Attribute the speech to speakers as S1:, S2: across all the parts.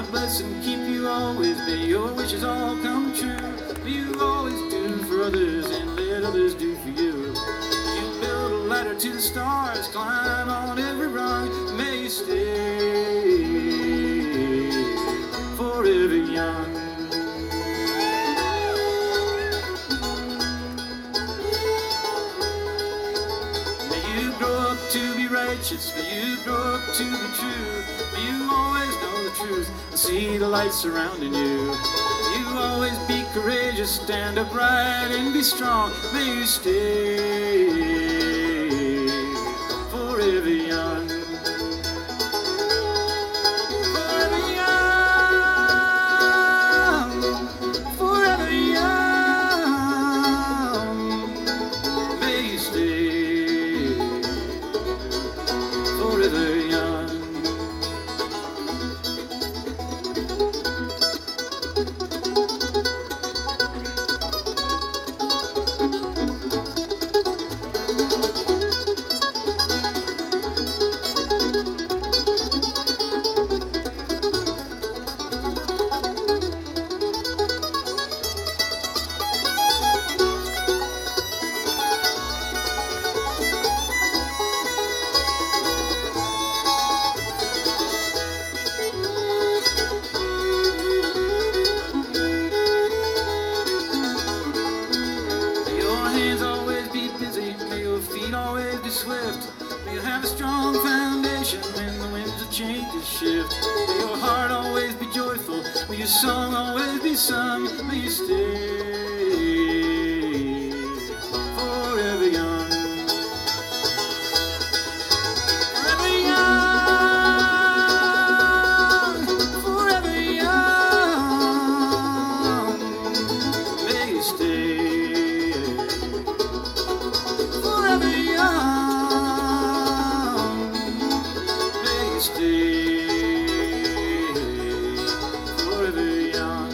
S1: God bless and keep you always. May your wishes all come true. May you always do for others and let others do for you. You build a ladder to the stars, climb on every rung. May you stay forever young. May you grow up to be righteous. May you grow up to be true. May you always know the truth and see the light surrounding you. May you always be courageous, stand upright and be strong. May you stay forever young. Forever young. Forever young. May you stay forever young. May your feet always be swift. May you have a strong foundation when the winds of change shift. May your heart always be joyful. May your song always be sung. May you stay forever young. Forever young. Forever young. May you stay forever young. May you stay forever young.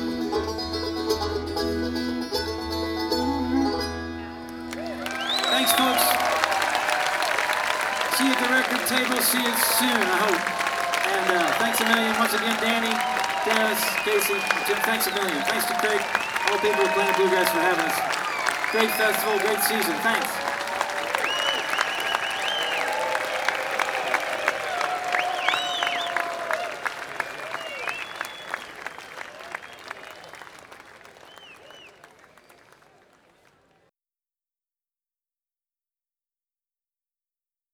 S1: Thanks, folks. See you at the record table. See you soon, I hope. And thanks a million once again, Danny, Dennis, Casey, Jim. Thanks a million. Thanks to Craig, all the people at Planet Bluegrass for having us. Great festival, great season. Thanks.